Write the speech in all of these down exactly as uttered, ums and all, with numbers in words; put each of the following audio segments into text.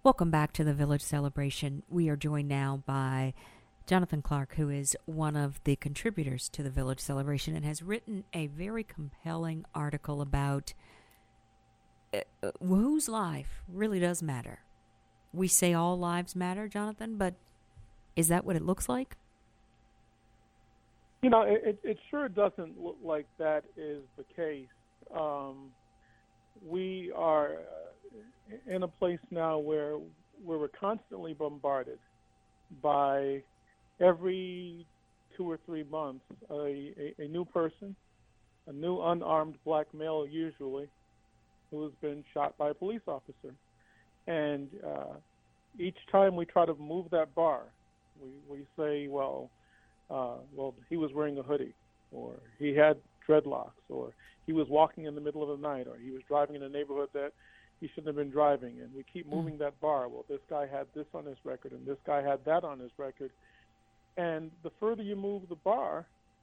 Welcome back to the Village Celebration. We are joined now by Jonathan Clark, who is one of the contributors to the Village Celebration and has written a very compelling article about uh, whose life really does matter. We say all lives matter, Jonathan, but is that what it looks like? You know, it, it sure doesn't look like that is the case. Um, we are in a place now where, where we're constantly bombarded by every two or three months a, a, a new person, a new unarmed black male usually, who has been shot by a police officer. And uh, each time we try to move that bar, we, we say, well, uh, well, he was wearing a hoodie, or he had dreadlocks, or he was walking in the middle of the night, or he was driving in a neighborhood that he shouldn't have been driving. And we keep moving mm. that bar. Well, this guy had this on his record, and this guy had that on his record. And the further you move the bar,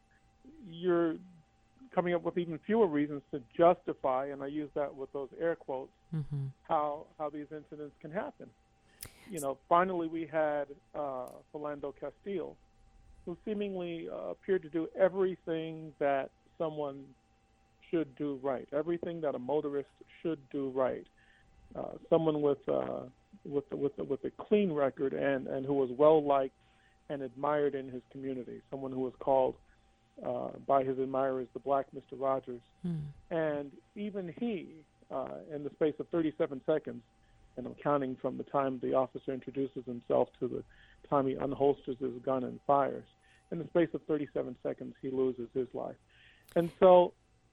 you're coming up with even fewer reasons to justify, and I use that with those air quotes, mm-hmm. how how these incidents can happen. You know, finally we had uh, Philando Castile, who seemingly uh, appeared to do everything that someone should do right, everything that a motorist should do right. Uh, someone with uh, with with with a clean record and, and who was well liked and admired in his community, someone who was called uh, by his admirers the Black Mister Rogers. Mm. And even he, uh, in the space of thirty-seven seconds, and I'm counting from the time the officer introduces himself to the time he unholsters his gun and fires, in the space of thirty-seven seconds, he loses his life. And so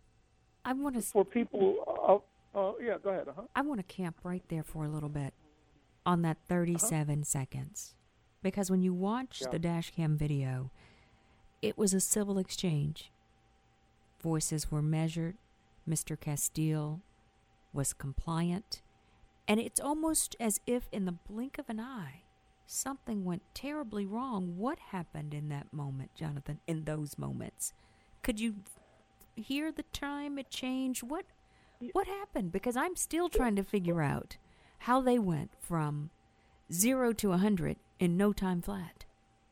I want to for people, uh, uh, yeah, go ahead. Uh-huh. I want to camp right there for a little bit on that thirty-seven uh-huh. seconds. Because when you watch yeah. the dash cam video, it was a civil exchange. Voices were measured. Mister Castile was compliant. And it's almost as if in the blink of an eye, something went terribly wrong. What happened in that moment, Jonathan, in those moments? Could you hear the time it changed? What, what happened? Because I'm still trying to figure out how they went from zero to one hundred in no time flat.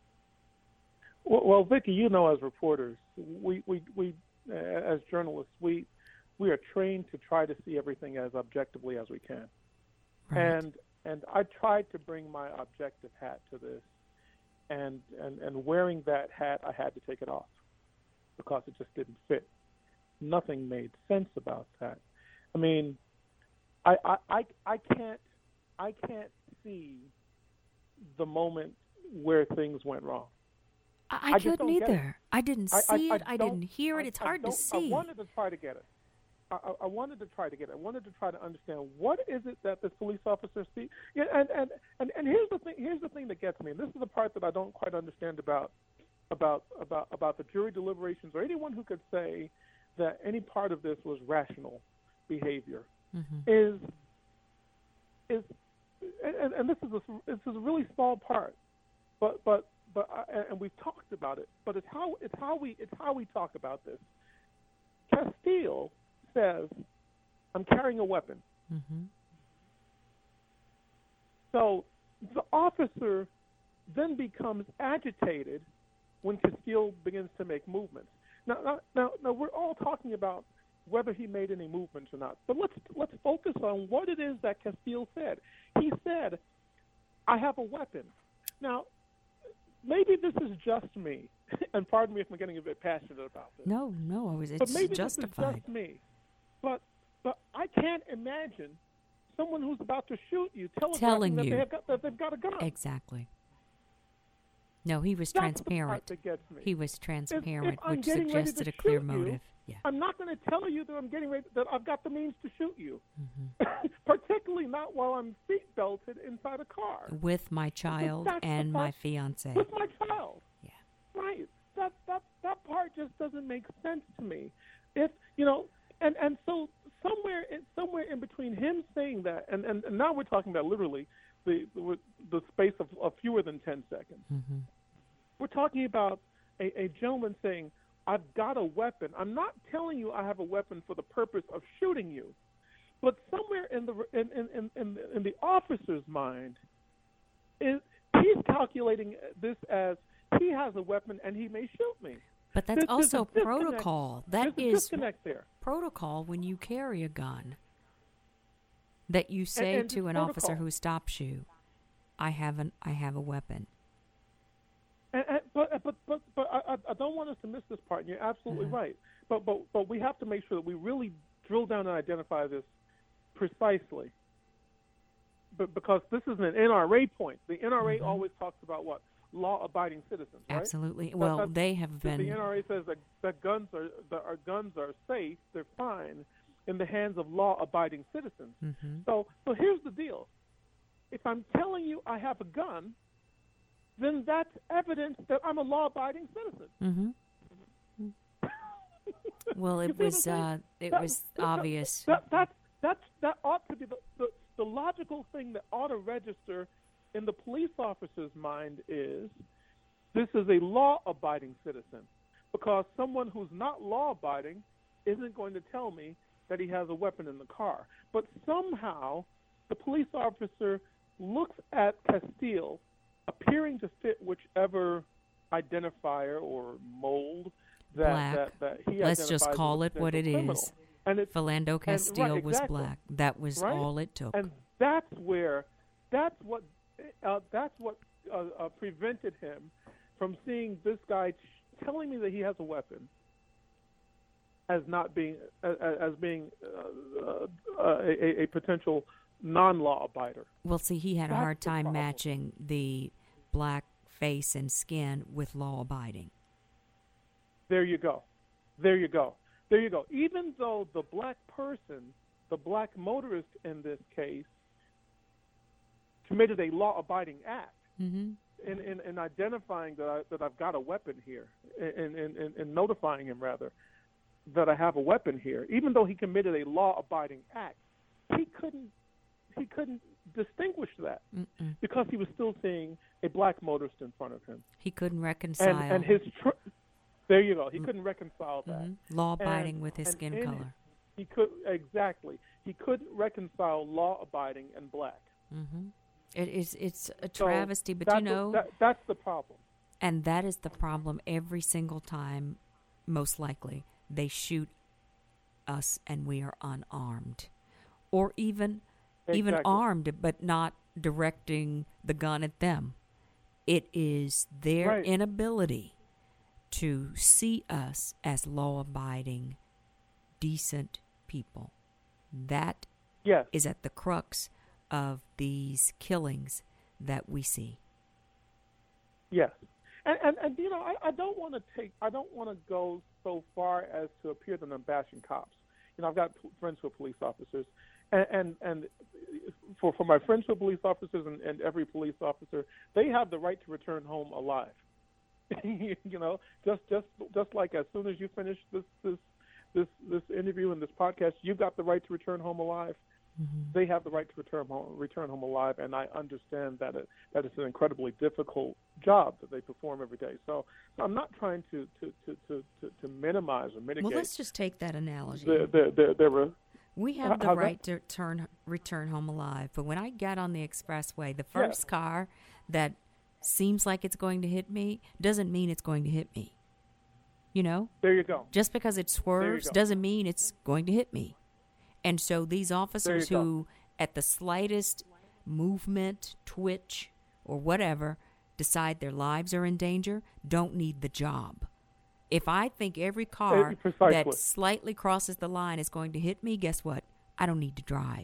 Well, well, Vicki, you know, as reporters, we, we, we uh, as journalists, we we are trained to try to see everything as objectively as we can. Right. And and I tried to bring my objective hat to this, and, and, and wearing that hat, I had to take it off because it just didn't fit. Nothing made sense about that. I mean, I I, I, I can't I can't see the moment where things went wrong. I, I, I couldn't either. I didn't see I, I, it. I, I didn't hear it. It's hard to see. I wanted to try to get it. I, I wanted to try to get it. I wanted to try to understand what is it that this police officer sees. Yeah, and, and, and, and here's the thing. Here's the thing that gets me. And this is the part that I don't quite understand about about about about the jury deliberations or anyone who could say that any part of this was rational behavior. Mm-hmm. Is is and, and this is a this is a really small part, but but but I, and we've talked about it. But it's how it's how we it's how we talk about this. Castile says, "I'm carrying a weapon." Mm-hmm. So the officer then becomes agitated when Castile begins to make movements. Now, now, now, now we're all talking about whether he made any movements or not. But let's let's focus on what it is that Castile said. He said, "I have a weapon." Now, maybe this is just me, and pardon me if I'm getting a bit passionate about this. No, no, I was. It's but maybe justified. This is just me. But but I can't imagine someone who's about to shoot you telling that you they have got, that they've got a gun. Exactly. No, he was That's transparent. The part that gets me. He was transparent, if, if which suggested a clear you, motive. Yeah. I'm not going to tell you that I'm getting ready, that I've got the means to shoot you, mm-hmm. particularly not while I'm seat belted inside a car with my child and my fiance. With my child. Yeah. Right. That that that part just doesn't make sense to me. If you know, and and so somewhere in, somewhere in between him saying that, and, and, and now we're talking about literally the the, the space of, of fewer than ten seconds. Mm-hmm. We're talking about a, a gentleman saying, "I've got a weapon." I'm not telling you I have a weapon for the purpose of shooting you, but somewhere in the in in in, in, in the officer's mind, is he's calculating this as he has a weapon and he may shoot me. But that's There's- there's also a disconnect. protocol. That There's a is disconnect there. protocol when you carry a gun. That you say and to it's an officer protocol. who stops you, "I have an I have a weapon." And, and, but but but but I, I don't want us to miss this part. And you're absolutely Mhm. right. But but but we have to make sure that we really drill down and identify this precisely. But because this is an N R A point, the N R A Mhm. always talks about what law-abiding citizens, right? Absolutely. That- Well, that's- they have The been. N R A says that, that guns are that our guns are safe, they're fine in the hands of law-abiding citizens. Mhm. So so here's the deal: if I'm telling you I have a gun, then that's evidence that I'm a law-abiding citizen. Mhm. Well, You it see what was I'm uh, saying? it That- was that- obvious. That that that's that ought to be the, the the logical thing that ought to register in the police officer's mind is this is a law-abiding citizen, because someone who's not law-abiding isn't going to tell me that he has a weapon in the car. But somehow the police officer looks at Castile appearing to fit whichever identifier or mold that Black. that, that he Let's just identifies call as it a what it potential criminal. is. And it's Philando Castile right, was exactly. black. That was Right? all it took. And that's where, that's what, uh, that's what uh, uh, prevented him from seeing this guy t- telling me that he has a weapon as not being, uh, as being uh, uh, a, a potential non-law abider. Well, see, he had a That's hard the time problem. matching the black face and skin with law abiding. There you go. There you go. There you go. Even though the black person, the black motorist in this case, committed a law-abiding act Mm-hmm. in, in, in identifying that, I, that I've got a weapon here, in, in, in, in notifying him, rather, that I have a weapon here, even though he committed a law-abiding act, he couldn't, he couldn't distinguish that Mm-mm. because he was still seeing a black motorist in front of him. He couldn't reconcile. And, and his tr- there you go. He couldn't reconcile that. Mhm. law abiding And- with his and skin in- color. He could exactly. He couldn't reconcile law-abiding and black. Mm-hmm. It is. It's a So travesty, but that's you know, what, that, that's the problem. and that is the problem every single time. Most likely, they shoot us, and we are unarmed, or even even Exactly. armed, but not directing the gun at them. It is their Right. inability to see us as law-abiding, decent people. That Yes. is at the crux of these killings that we see. Yes. And, and, and you know, I, I don't want to take, I don't want to go so far as to appear that I'm bashing cops. You know, I've got p- friends who are police officers, and, and, and for, for my friends who are police officers and, and every police officer, they have the right to return home alive. you know, just, just, just like as soon as you finish this, this, this, this interview and this podcast, you've got the right to return home alive. Mm-hmm. They have the right to return home, return home alive, and I understand that it, that it's an incredibly difficult job that they perform every day. So, so I'm not trying to to, to, to, to, to minimize or mitigate. Well, let's just take that analogy. the, the, the, the, re- We have the How's that? right to turn, return home alive. But when I get on the expressway, the first car that seems like it's going to hit me doesn't mean it's going to hit me. You know? there you go. Just because it swerves go. doesn't mean it's going to hit me. And so these officers go. who, at the slightest movement, twitch, or whatever, decide their lives are in danger, don't need the job. If I think every car precisely. that slightly crosses the line is going to hit me, guess what? I don't need to drive.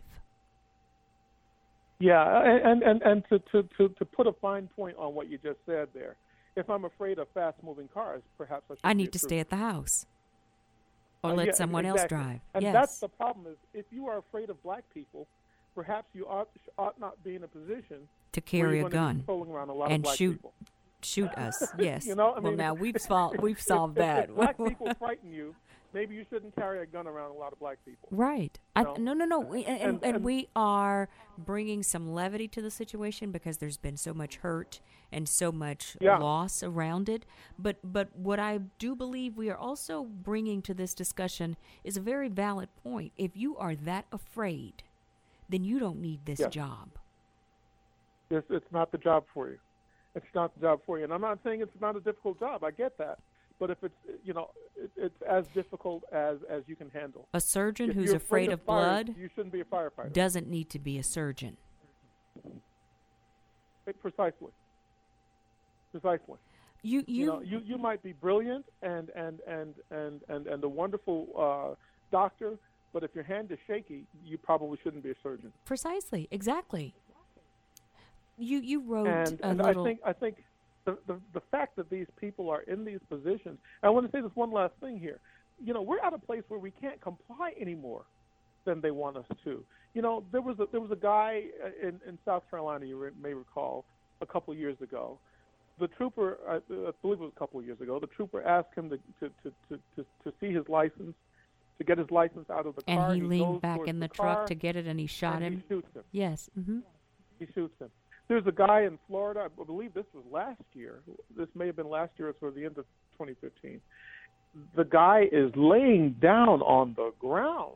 Yeah, and, and, and to, to, to, to put a fine point on what you just said there, if I'm afraid of fast-moving cars, perhaps I should I be need a to trooper. stay at the house. Or Uh, let yeah, someone exactly. else drive. And yes. that's the problem is if you are afraid of black people, perhaps you ought, ought not be in a position to where carry you're a going to be gun patrolling around a lot and of black shoot people. shoot us. Yes. You know, I well, mean, now we've solved we've solved if, that. If black people frighten you, maybe you shouldn't carry a gun around a lot of black people. Right. You I, know? no, no, no. We, and, And- and, and- we are bringing some levity to the situation because there's been so much hurt and so much Yeah. loss around it. But but what I do believe we are also bringing to this discussion is a very valid point. If you are that afraid, then you don't need this Yes. job. It's, it's not the job for you. It's not the job for you. And I'm not saying it's not a difficult job. I get that. But if it's, you know, it, it's as difficult as, as you can handle. A surgeon If who's you're afraid of fire, blood you shouldn't be a firefighter. doesn't need to be a surgeon. Precisely. Precisely. You you, You know, you, you might be brilliant and and and and and, and a wonderful uh, doctor, but if your hand is shaky, you probably shouldn't be a surgeon. precisely exactly. You you wrote And, a and little. I think I think the, the the fact that these people are in these positions. I want to say this one last thing here. You know, we're at a place where we can't comply anymore than they want us to. You know, there was a, there was a guy in, in South Carolina, you re- may recall, a couple of years ago. The trooper, I, I believe it was a couple of years ago, the trooper asked him to to, to, to, to, to see his license, to get his license out of the car. and he leaned goes back towards in the, the truck car, to get it, and he shot and him. He shoots him. Yes. Mm-hmm. He shoots him. There's a guy in Florida, I believe this was last year. This may have been last year or the end of twenty fifteen. The guy is laying down on the ground.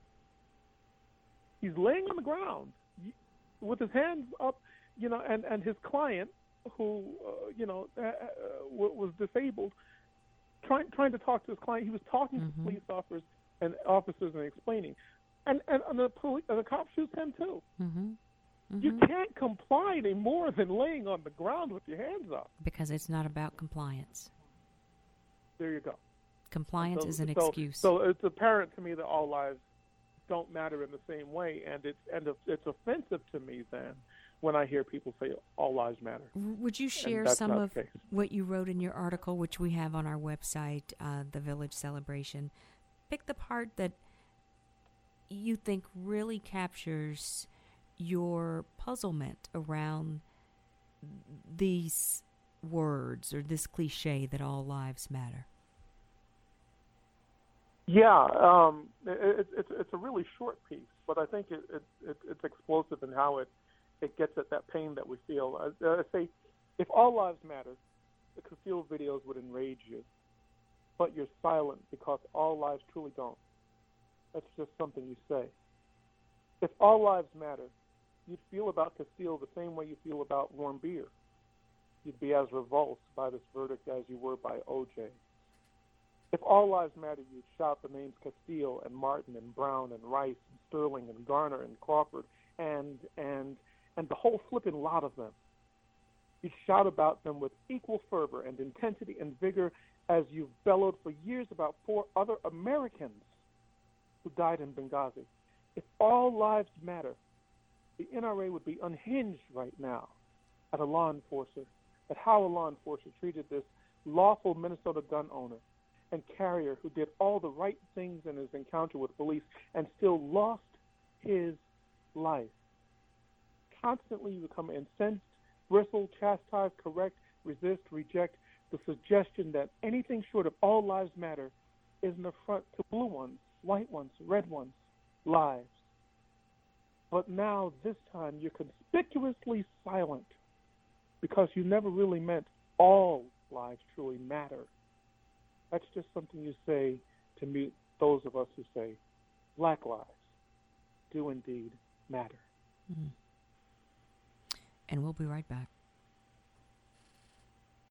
He's laying on the ground with his hands up, you know, and, and his client, who, uh, you know, uh, uh, was disabled, trying trying to talk to his client. He was talking Mhm. to police officers and officers and explaining. And, and, and the police, and the cop shoots him too. Mm-hmm. You Mm-hmm. can't comply any more than laying on the ground with your hands up. Because it's not about compliance. There you go. Compliance So- is an so, excuse. So it's apparent to me that all lives don't matter in the same way, and it's and it's offensive to me then when I hear people say all lives matter. W- Would you share that's some not of the case. what you wrote in your article, which we have on our website, uh, The Village Celebration? Pick the part that you think really captures your puzzlement around these words or this cliche that all lives matter. Yeah, um, it, it, it's it's a really short piece, but I think it, it, it it's explosive in how it it gets at that pain that we feel. I, I say, if all lives matter, the concealed videos would enrage you, but you're silent because all lives truly don't. That's just something you say. If all lives matter, you'd feel about Castile the same way you feel about warm beer. You'd be as revulsed by this verdict as you were by O J. If all lives matter, you'd shout the names Castile and Martin and Brown and Rice and Sterling and Garner and Crawford and and and the whole flipping lot of them. You'd shout about them with equal fervor and intensity and vigor as you've bellowed for years about four other Americans who died in Benghazi. If all lives matter, the N R A would be unhinged right now at a law enforcer, at how a law enforcer treated this lawful Minnesota gun owner and carrier who did all the right things in his encounter with police and still lost his life. Constantly you become incensed, bristle, chastise, correct, resist, reject the suggestion that anything short of all lives matter is an affront to blue ones, white ones, red ones, lives. But now, this time, you're conspicuously silent because you never really meant all lives truly matter. That's just something you say to meet those of us who say black lives do indeed matter. Mm-hmm. And we'll be right back.